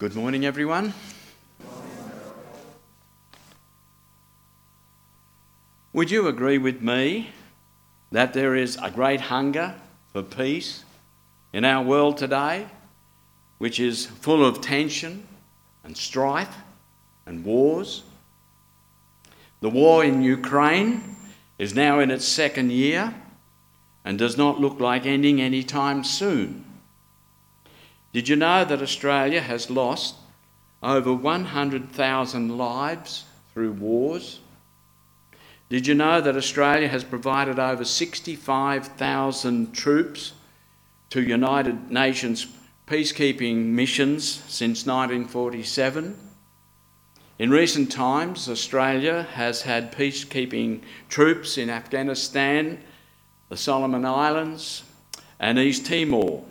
Good morning, everyone. Would you agree with me that there is a great hunger for peace in our world today, which is full of tension and strife and wars? The war in Ukraine is now in its second year and does not look like ending anytime soon. Did you know that Australia has lost over 100,000 lives through wars? Did you know that Australia has provided over 65,000 troops to United Nations peacekeeping missions since 1947? In recent times, Australia has had peacekeeping troops in Afghanistan, the Solomon Islands, and East Timor.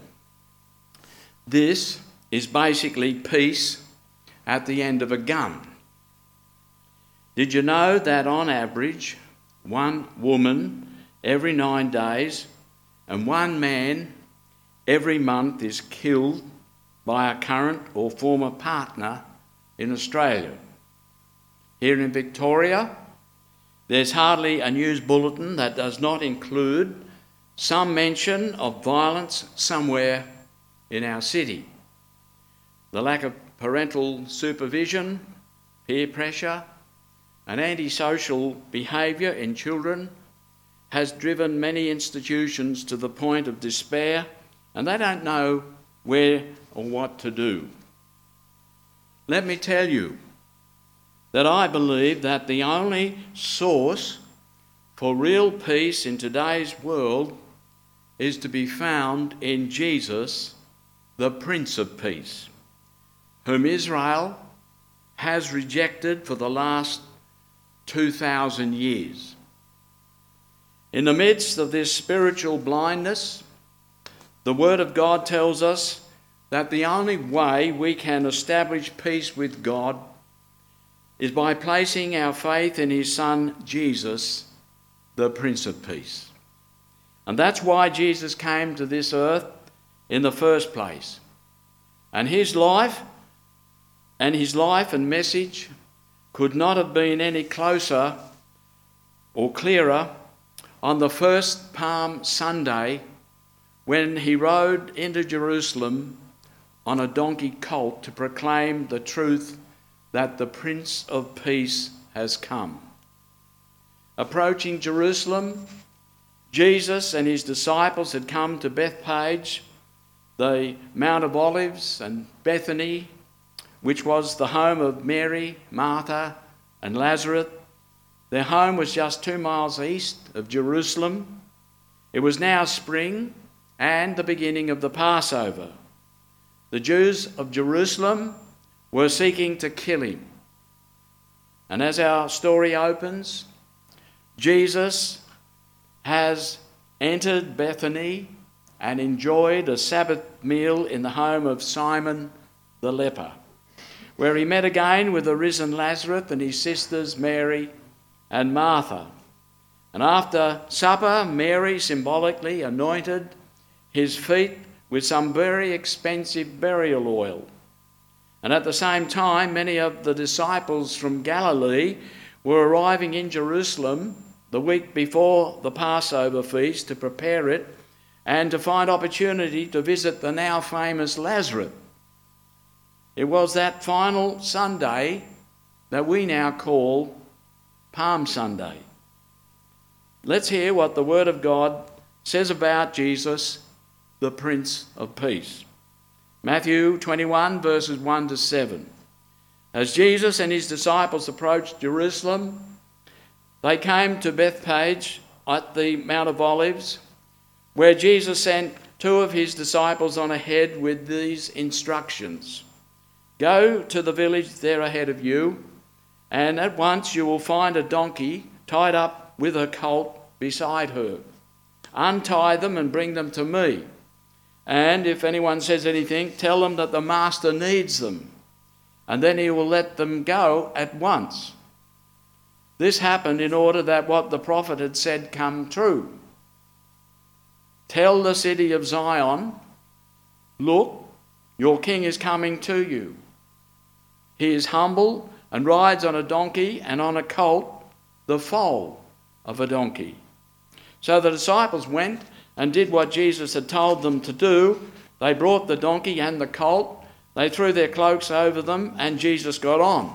This is basically peace at the end of a gun. Did you know that on average, one woman every 9 days and one man every month is killed by a current or former partner in Australia? Here in Victoria, there's hardly a news bulletin that does not include some mention of violence somewhere in our city. The lack of parental supervision, peer pressure, and antisocial behaviour in children has driven many institutions to the point of despair, and they don't know where or what to do. Let me tell you that I believe that the only source for real peace in today's world is to be found in Jesus, the Prince of Peace, whom Israel has rejected for the last 2,000 years. In the midst of this spiritual blindness, the Word of God tells us that the only way we can establish peace with God is by placing our faith in His Son, Jesus, the Prince of Peace. And that's why Jesus came to this earth in the first place. And his life and message could not have been any closer or clearer on the first Palm Sunday when he rode into Jerusalem on a donkey colt to proclaim the truth that the Prince of Peace has come. Approaching Jerusalem, Jesus and his disciples had come to Bethphage, the Mount of Olives, and Bethany, which was the home of Mary, Martha, and Lazarus. Their home was just 2 miles east of Jerusalem. It was now spring and the beginning of the Passover. The Jews of Jerusalem were seeking to kill him. And as our story opens, Jesus has entered Bethany and enjoyed a Sabbath meal in the home of Simon the leper, where he met again with the risen Lazarus and his sisters Mary and Martha. And after supper, Mary symbolically anointed his feet with some very expensive burial oil. And at the same time, many of the disciples from Galilee were arriving in Jerusalem the week before the Passover feast to prepare it and to find opportunity to visit the now famous Lazarus. It was that final Sunday that we now call Palm Sunday. Let's hear what the Word of God says about Jesus, the Prince of Peace. Matthew 21, verses 1 to 7. As Jesus and his disciples approached Jerusalem, they came to Bethphage at the Mount of Olives, where Jesus sent 2 of his disciples on ahead with these instructions. Go to the village there ahead of you, and at once you will find a donkey tied up with a colt beside her. Untie them and bring them to me. And if anyone says anything, tell them that the master needs them, and then he will let them go at once. This happened in order that what the prophet had said come true. Tell the city of Zion, look, your king is coming to you. He is humble and rides on a donkey and on a colt, the foal of a donkey. So the disciples went and did what Jesus had told them to do. They brought the donkey and the colt. They threw their cloaks over them, and Jesus got on.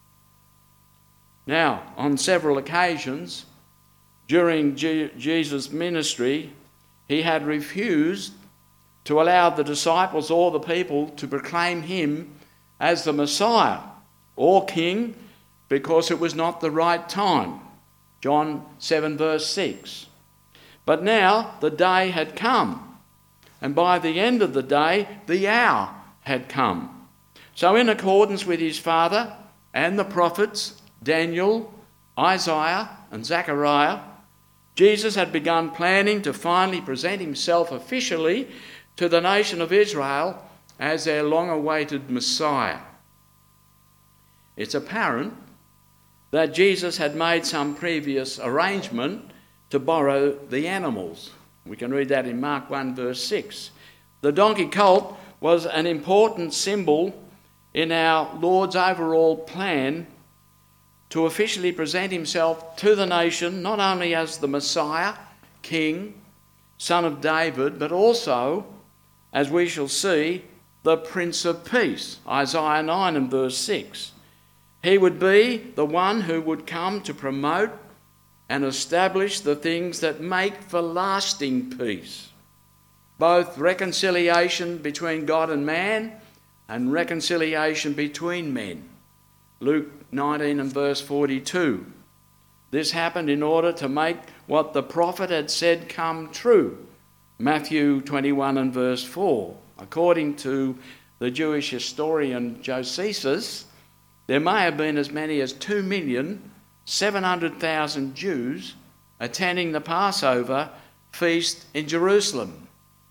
Now, on several occasions during Jesus' ministry, he had refused to allow the disciples or the people to proclaim him as the Messiah or King, because it was not the right time. John 7 verse 6. But now the day had come, and by the end of the day, the hour had come. So in accordance with his father and the prophets, Daniel, Isaiah and Zechariah, Jesus had begun planning to finally present himself officially to the nation of Israel as their long-awaited Messiah. It's apparent that Jesus had made some previous arrangement to borrow the animals. We can read that in Mark 1 verse 6. The donkey colt was an important symbol in our Lord's overall plan to officially present himself to the nation, not only as the Messiah, King, Son of David, but also, as we shall see, the Prince of Peace, Isaiah 9 and verse 6. He would be the one who would come to promote and establish the things that make for lasting peace, both reconciliation between God and man and reconciliation between men. Luke 19 and verse 42. This happened in order to make what the prophet had said come true. Matthew 21 and verse 4. According to the Jewish historian Josephus, there may have been as many as 2,700,000 Jews attending the Passover feast in Jerusalem.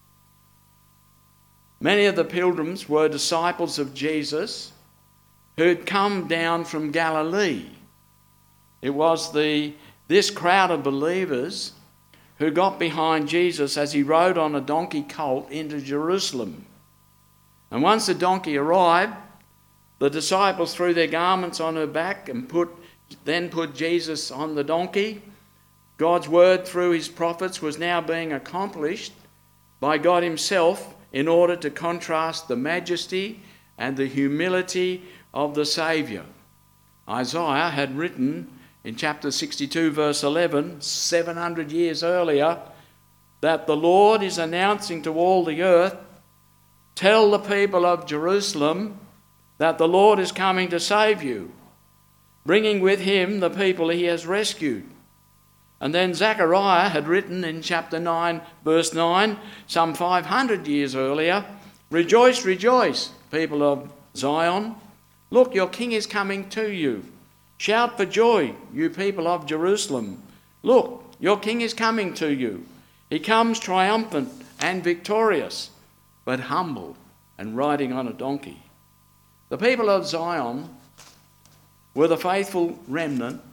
Many of the pilgrims were disciples of Jesus who'd come down from Galilee. It was this crowd of believers who got behind Jesus as he rode on a donkey colt into Jerusalem. And once the donkey arrived, the disciples threw their garments on her back and then put Jesus on the donkey. God's word through his prophets was now being accomplished by God himself in order to contrast the majesty and the humility of the Saviour. Isaiah had written in chapter 62 verse 11, 700 years earlier, that the Lord is announcing to all the earth, tell the people of Jerusalem that the Lord is coming to save you, bringing with him the people he has rescued. And then Zechariah had written in chapter 9 verse 9, some 500 years earlier, rejoice, rejoice, people of Zion. Look, your king is coming to you. Shout for joy, you people of Jerusalem. Look, your king is coming to you. He comes triumphant and victorious, but humble and riding on a donkey. The people of Zion were the faithful remnant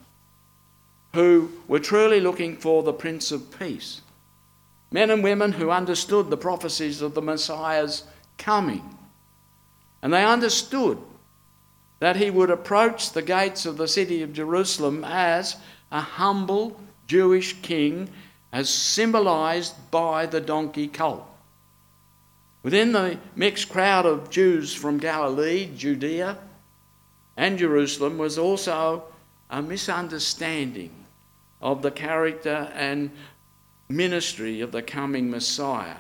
who were truly looking for the Prince of Peace. Men and women who understood the prophecies of the Messiah's coming. And they understood that he would approach the gates of the city of Jerusalem as a humble Jewish king, as symbolised by the donkey colt. Within the mixed crowd of Jews from Galilee, Judea and Jerusalem was also a misunderstanding of the character and ministry of the coming Messiah.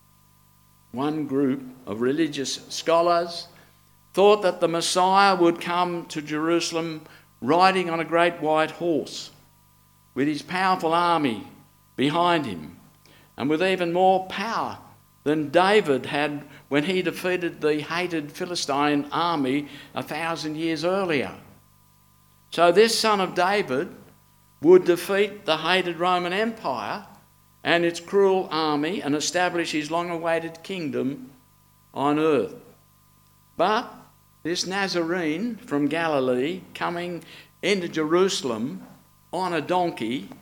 One group of religious scholars thought that the Messiah would come to Jerusalem riding on a great white horse with his powerful army behind him and with even more power than David had when he defeated the hated Philistine army 1,000 years earlier. So this son of David would defeat the hated Roman Empire and its cruel army and establish his long-awaited kingdom on earth. But this Nazarene from Galilee coming into Jerusalem on a donkey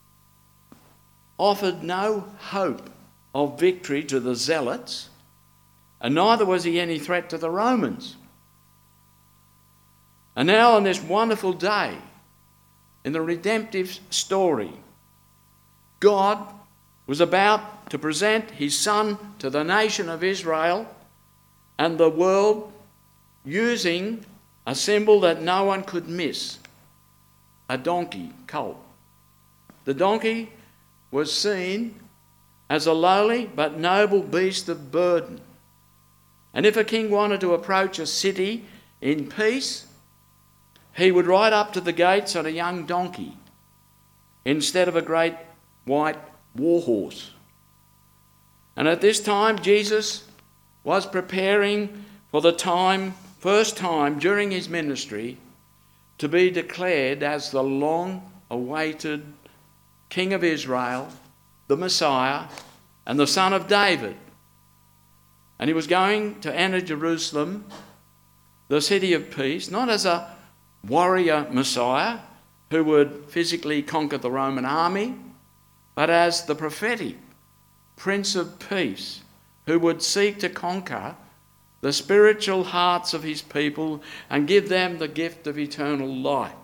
offered no hope of victory to the zealots, and neither was he any threat to the Romans. And now on this wonderful day, in the redemptive story, God was about to present his Son to the nation of Israel and the world using a symbol that no one could miss, a donkey colt. The donkey was seen as a lowly but noble beast of burden. And if a king wanted to approach a city in peace, he would ride up to the gates on a young donkey instead of a great white war horse. And at this time, Jesus was preparing for the first time during his ministry to be declared as the long-awaited King of Israel, the Messiah, and the Son of David. And he was going to enter Jerusalem, the city of peace, not as a warrior Messiah who would physically conquer the Roman army, but as the prophetic Prince of Peace who would seek to conquer the spiritual hearts of his people and give them the gift of eternal life.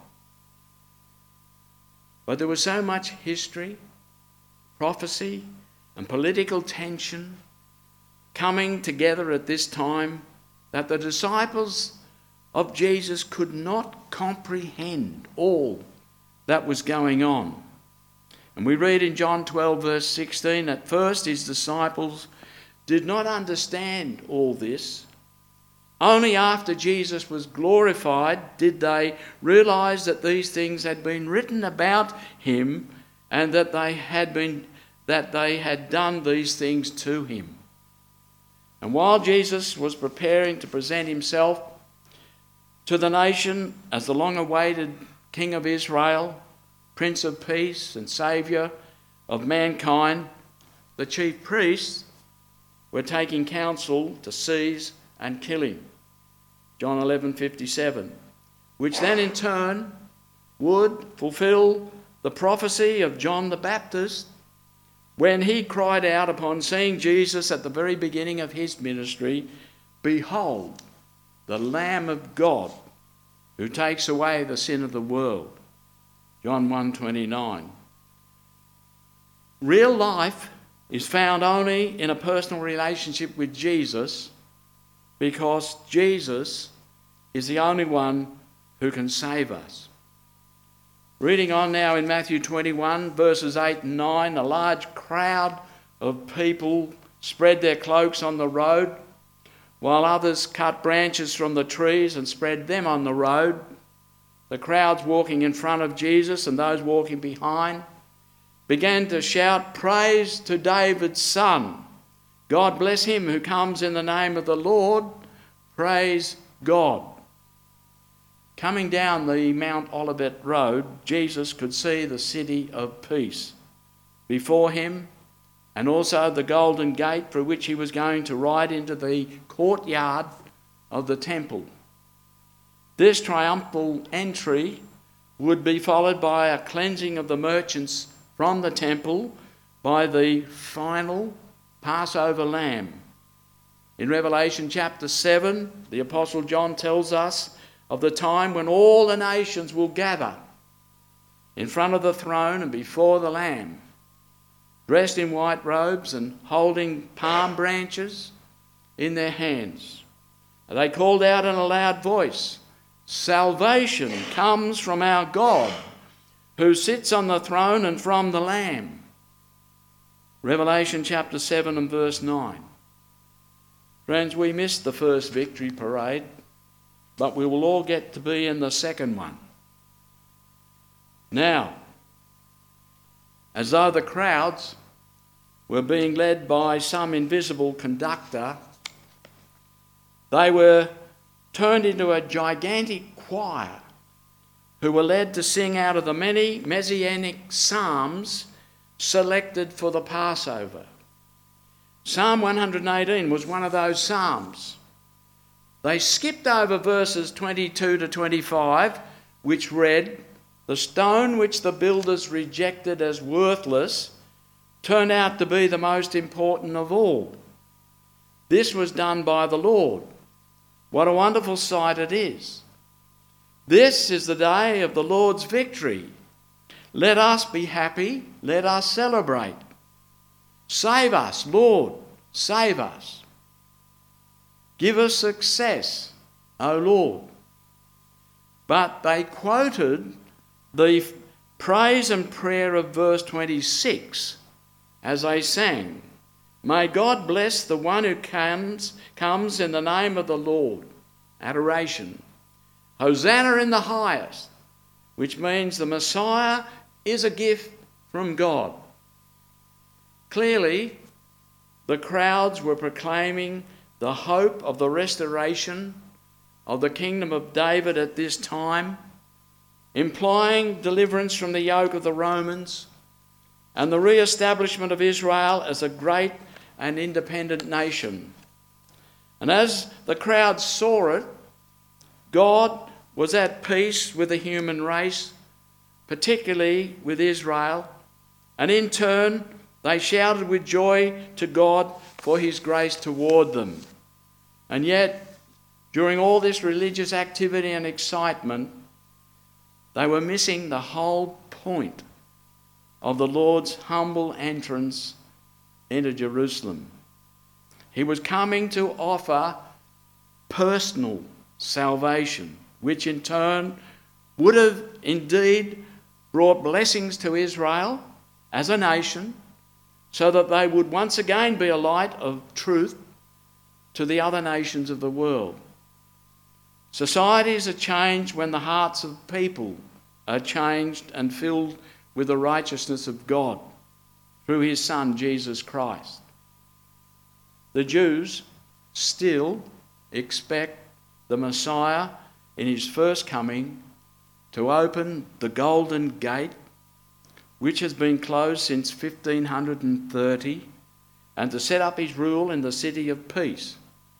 But there was so much history, prophecy, and political tension coming together at this time that the disciples of Jesus could not comprehend all that was going on. And we read in John 12 verse 16, at first his disciples did not understand all this. Only after Jesus was glorified did they realise that these things had been written about him and that they had done these things to him. And while Jesus was preparing to present himself to the nation as the long-awaited King of Israel, Prince of Peace and Saviour of mankind, the chief priests were taking counsel to seize and kill him. John 11:57, which then in turn would fulfil the prophecy of John the Baptist when he cried out upon seeing Jesus at the very beginning of his ministry, "Behold, the Lamb of God who takes away the sin of the world." John 1:29. Real life is found only in a personal relationship with Jesus, because Jesus is the only one who can save us. Reading on now in Matthew 21, verses 8 and 9, a large crowd of people spread their cloaks on the road, while others cut branches from the trees and spread them on the road. The crowds walking in front of Jesus and those walking behind began to shout, "Praise to David's son. God bless him who comes in the name of the Lord. Praise God." Coming down the Mount Olivet Road, Jesus could see the city of peace before him, and also the golden gate through which he was going to ride into the courtyard of the temple. This triumphal entry would be followed by a cleansing of the merchants from the temple by the final Passover lamb. In Revelation chapter 7, the Apostle John tells us of the time when all the nations will gather in front of the throne and before the Lamb, dressed in white robes and holding palm branches in their hands. They called out in a loud voice, "Salvation comes from our God, who sits on the throne, and from the Lamb." Revelation chapter 7 and verse 9. Friends, we missed the first victory parade, but we will all get to be in the second one. Now, as though the crowds were being led by some invisible conductor, they were turned into a gigantic choir who were led to sing out of the many messianic psalms selected for the Passover. Psalm 118 was one of those psalms. They skipped over verses 22 to 25, which read, "The stone which the builders rejected as worthless turned out to be the most important of all. This was done by the Lord. What a wonderful sight it is. This is the day of the Lord's victory. Let us be happy. Let us celebrate. Save us, Lord, save us. Give us success, O Lord. But they quoted the praise and prayer of verse 26 as they sang, "May God bless the one who comes in the name of the Lord." Adoration. Hosanna in the highest, which means the Messiah is a gift from God. Clearly, the crowds were proclaiming the hope of the restoration of the kingdom of David at this time, implying deliverance from the yoke of the Romans and the re-establishment of Israel as a great and independent nation. And as the crowd saw it, God was at peace with the human race, particularly with Israel, and in turn they shouted with joy to God for his grace toward them. And yet, during all this religious activity and excitement, they were missing the whole point of the Lord's humble entrance into Jerusalem. He was coming to offer personal salvation, which in turn would have indeed brought blessings to Israel as a nation, so that they would once again be a light of truth to the other nations of the world. Societies are changed when the hearts of people are changed and filled with the righteousness of God through his Son, Jesus Christ. The Jews still expect the Messiah in his first coming to open the Golden Gate, which has been closed since 1530, and to set up his rule in the city of peace.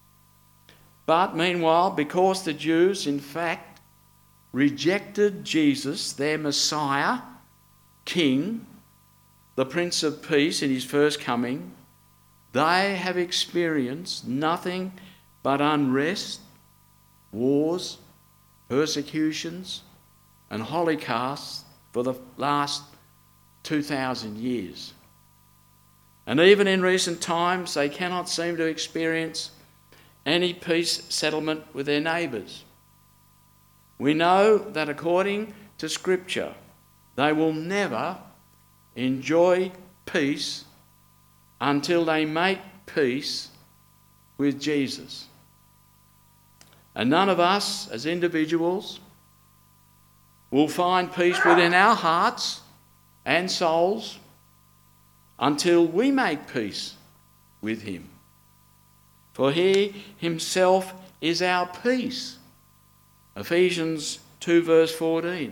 But meanwhile, because the Jews in fact rejected Jesus, their Messiah, King, the Prince of Peace in his first coming, they have experienced nothing but unrest, wars, persecutions, and holocausts for the last 2,000 years. And even in recent times, they cannot seem to experience any peace settlement with their neighbours. We know that according to Scripture, they will never enjoy peace until they make peace with Jesus. And none of us as individuals will find peace within our hearts and souls until we make peace with him. For he himself is our peace. Ephesians 2 verse 14.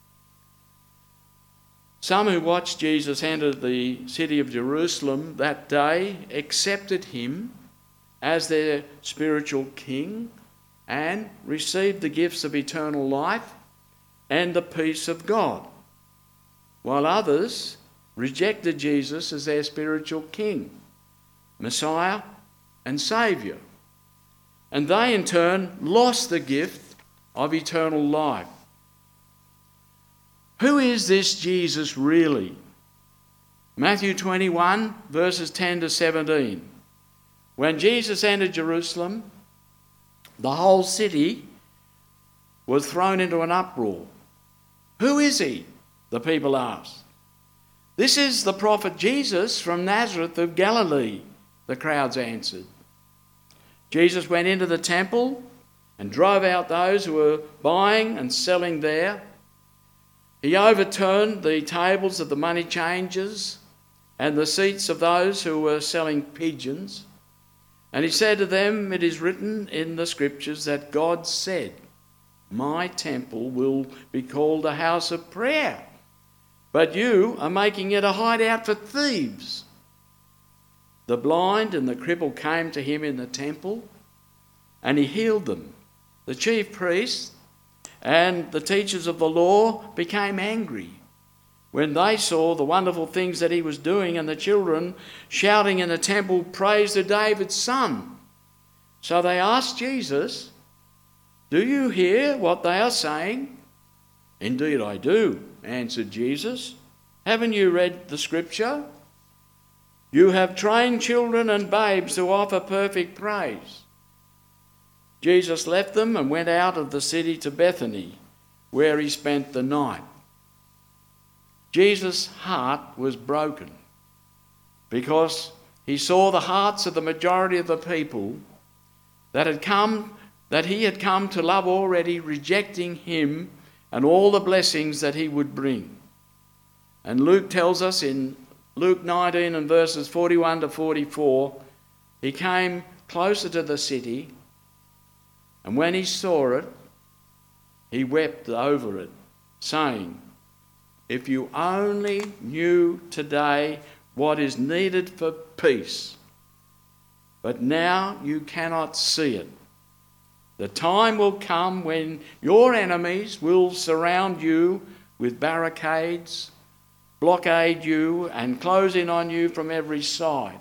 Some who watched Jesus enter the city of Jerusalem that day accepted him as their spiritual king and received the gifts of eternal life and the peace of God, while others rejected Jesus as their spiritual king, Messiah and Saviour, and they in turn lost the gift of eternal life. Who is this Jesus really? Matthew 21 verses 10 to 17. When Jesus entered Jerusalem, the whole city was thrown into an uproar. Who is he? The people asked. This is the prophet Jesus from Nazareth of Galilee, the crowds answered. Jesus went into the temple and drove out those who were buying and selling there. He overturned the tables of the money changers and the seats of those who were selling pigeons. And he said to them, "It is written in the scriptures that God said, 'My temple will be called a house of prayer,' but you are making it a hideout for thieves." The blind and the crippled came to him in the temple, and he healed them. The chief priests and the teachers of the law became angry when they saw the wonderful things that he was doing, and the children shouting in the temple, "Praise to David's son." So they asked Jesus, Do you hear what they are saying?" "Indeed I do," answered Jesus. "Haven't you read the scripture? You have trained children and babes to offer perfect praise." Jesus left them and went out of the city to Bethany, where he spent the night. Jesus' heart was broken because he saw the hearts of the majority of the people that he had come to love already rejecting him and all the blessings that he would bring. And Luke tells us in Luke 19 and verses 41 to 44, he came closer to the city, and when he saw it, he wept over it, saying, "If you only knew today what is needed for peace, but now you cannot see it. The time will come when your enemies will surround you with barricades, blockade you and close in on you from every side.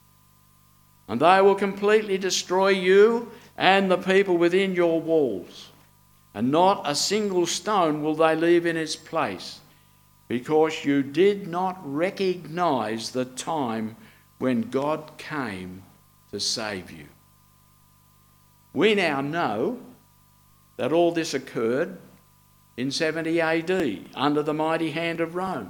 And they will completely destroy you and the people within your walls. And not a single stone will they leave in its place, because you did not recognize the time when God came to save you." We now know that all this occurred in 70 AD under the mighty hand of Rome.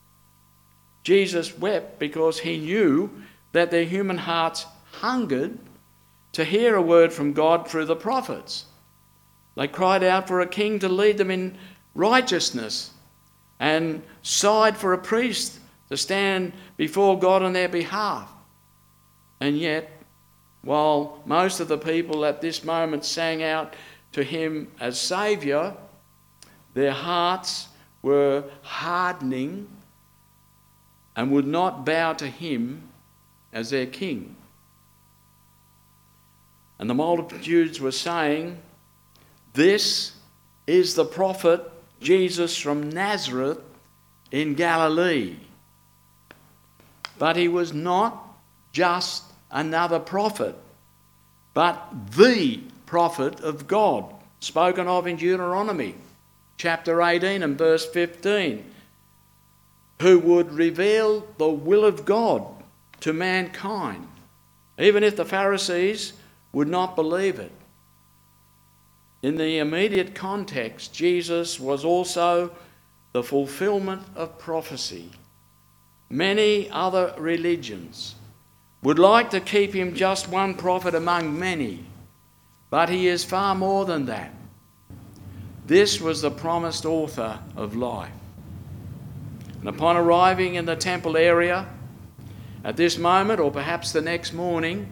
Jesus wept because he knew that their human hearts hungered to hear a word from God through the prophets. They cried out for a king to lead them in righteousness and sighed for a priest to stand before God on their behalf. And yet, while most of the people at this moment sang out to him as Saviour, their hearts were hardening and would not bow to him as their king. And the multitudes were saying, "This is the prophet Jesus from Nazareth in Galilee." But he was not just another prophet, but the prophet of God, spoken of in Deuteronomy chapter 18 and verse 15, who would reveal the will of God to mankind, even if the Pharisees would not believe it. In the immediate context, Jesus was also the fulfillment of prophecy. Many other religions would like to keep him just one prophet among many, but he is far more than that. This was the promised author of life. And upon arriving in the temple area, at this moment, or perhaps the next morning,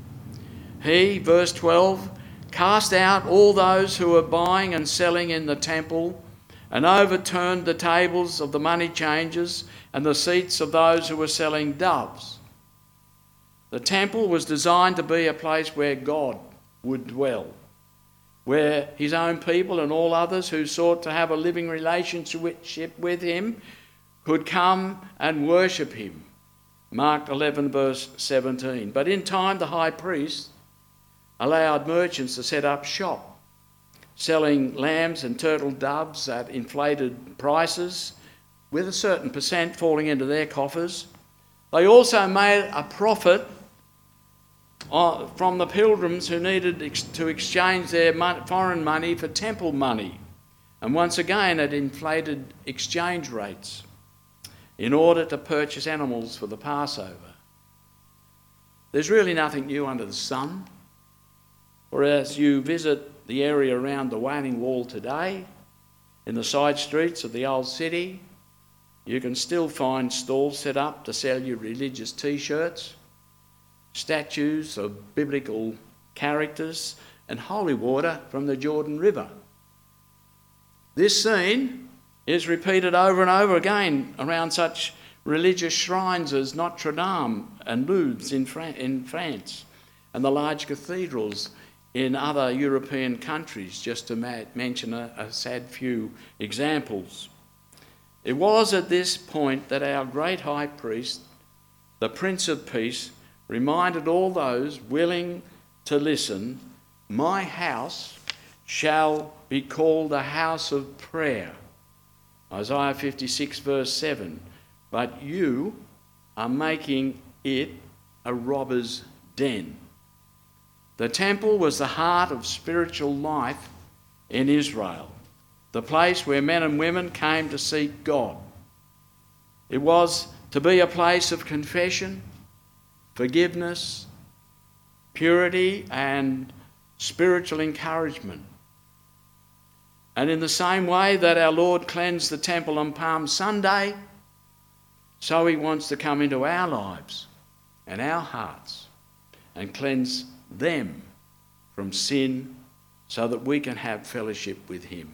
he, verse 12, cast out all those who were buying and selling in the temple, and overturned the tables of the money changers and the seats of those who were selling doves. The temple was designed to be a place where God would dwell, where his own people and all others who sought to have a living relationship with him could come and worship him. Mark 11 verse 17. But in time the high priest allowed merchants to set up shop, selling lambs and turtle doves at inflated prices, with a certain percent falling into their coffers. They also made a profit from the pilgrims who needed to exchange their foreign money for temple money, and once again at inflated exchange rates, in order to purchase animals for the Passover. There's really nothing new under the sun. For as you visit the area around the Wailing Wall today, in the side streets of the old city, you can still find stalls set up to sell you religious t-shirts, statues of biblical characters, and holy water from the Jordan River. This scene is repeated over and over again around such religious shrines as Notre Dame and Louvre in France, and the large cathedrals in other European countries, just to mention a sad few examples. It was at this point that our great high priest, the Prince of Peace, reminded all those willing to listen, "My house shall be called a house of prayer. Isaiah 56 verse 7. But you are making it a robber's den. The temple was the heart of spiritual life in Israel, the place where men and women came to seek God. It was to be a place of confession, forgiveness, purity, and spiritual encouragement. And in the same way that our Lord cleansed the temple on Palm Sunday, so he wants to come into our lives and our hearts and cleanse them from sin so that we can have fellowship with him.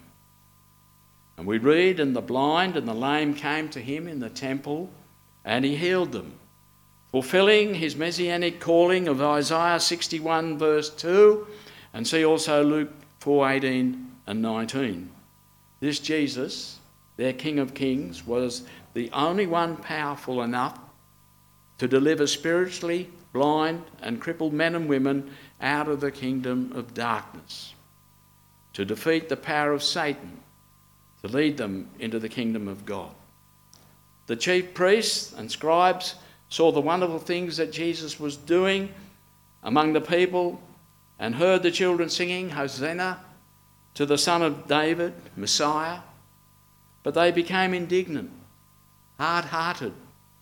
And we read, and the blind and the lame came to him in the temple, and he healed them, fulfilling his messianic calling of Isaiah 61 verse 2, and see also Luke 4:18 and 19. This Jesus, their King of Kings, was the only one powerful enough to deliver spiritually blind and crippled men and women out of the kingdom of darkness, to defeat the power of Satan, to lead them into the kingdom of God. The chief priests and scribes saw the wonderful things that Jesus was doing among the people and heard the children singing, Hosanna to the Son of David, Messiah. But they became indignant, hard-hearted,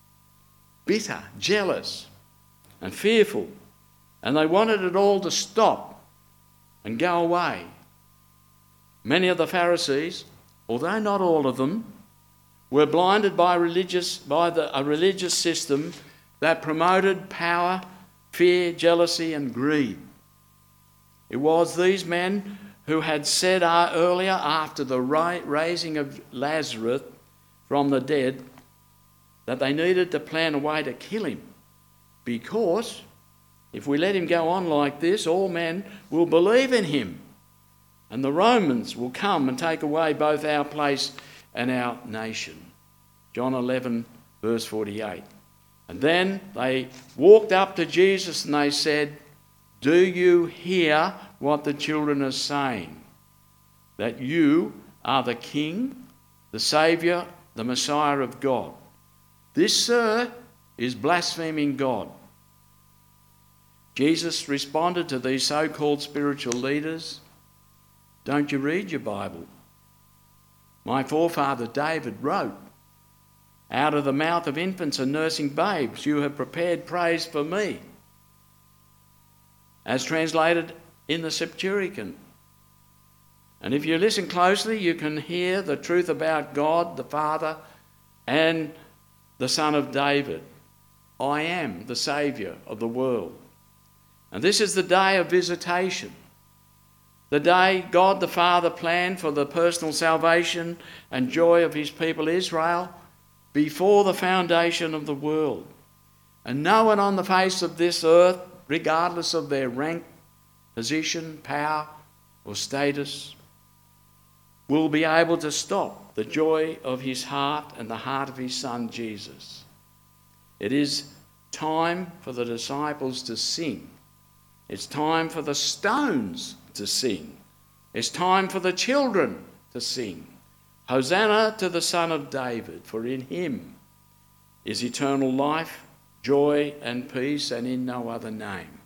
bitter, jealous, and fearful, and they wanted it all to stop and go away. Many of the Pharisees, although not all of them, were blinded by a religious system that promoted power, fear, jealousy, and greed. It was these men who had said earlier, after the raising of Lazarus from the dead, that they needed to plan a way to kill him, because if we let him go on like this, all men will believe in him, and the Romans will come and take away both our place and our nation. John 11 verse 48. And then they walked up to Jesus and they said, do you hear what the children are saying? That you are the King, the Saviour, the Messiah of God. This, sir, is blaspheming God. Jesus responded to these so-called spiritual leaders, don't you read your Bible? My forefather David wrote, out of the mouth of infants and nursing babes, you have prepared praise for me. As translated in the Septuagint. And if you listen closely, you can hear the truth about God, the Father, and the Son of David. I am the Saviour of the world. And this is the day of visitation. The day God the Father planned for the personal salvation and joy of his people Israel before the foundation of the world. And no one on the face of this earth, regardless of their rank, position, power, or status, will be able to stop the joy of his heart and the heart of his Son Jesus. It is time for the disciples to sing. It's time for the stones to sing. It's time for the children to sing. Hosanna to the Son of David, for in him is eternal life, joy and peace, and in no other name.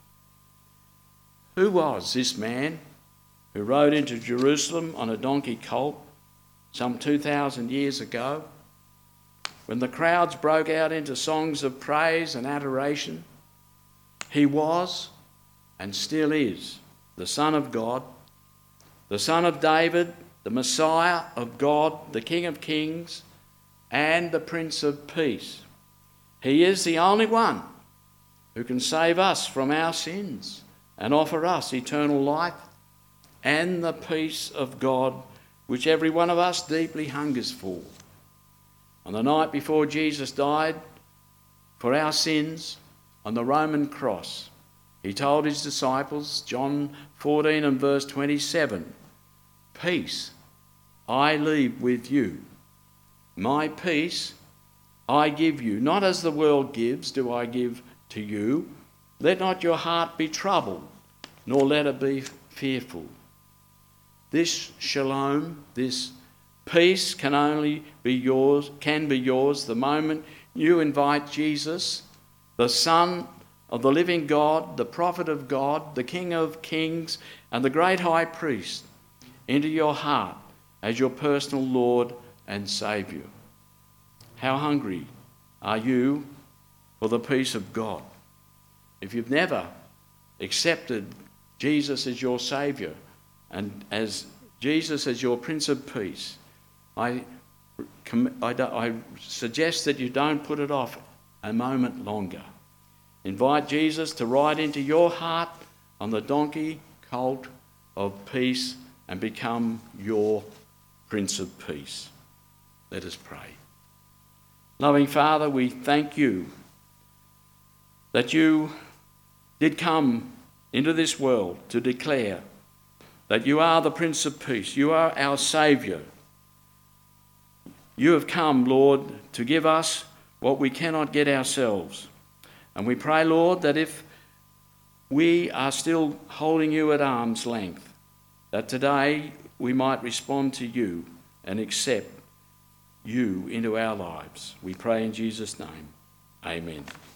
Who was this man who rode into Jerusalem on a donkey colt some 2,000 years ago, when the crowds broke out into songs of praise and adoration? He was and still is the Son of God, the Son of David, the Messiah of God, the King of Kings, and the Prince of Peace. He is the only one who can save us from our sins and offer us eternal life and the peace of God, which every one of us deeply hungers for. On the night before Jesus died for our sins on the Roman cross, he told his disciples, John 14 and verse 27, peace I leave with you. My peace I give you. Not as the world gives do I give to you. Let not your heart be troubled, nor let it be fearful. this shalom, this peace can only be yours, the moment you invite Jesus, the Son of the living God, the prophet of God, the King of kings, and the great high priest, into your heart as your personal Lord and Saviour. How hungry are you for the peace of God? If you've never accepted Jesus as your Saviour and as Jesus as your Prince of Peace, I suggest that you don't put it off a moment longer. Invite Jesus to ride into your heart on the donkey colt of peace and become your Prince of Peace. Let us pray. Loving Father, we thank you that you did come into this world to declare that you are the Prince of Peace. You are our Saviour. You have come, Lord, to give us what we cannot get ourselves. And we pray, Lord, that if we are still holding you at arm's length, that today we might respond to you and accept you into our lives. We pray in Jesus' name. Amen.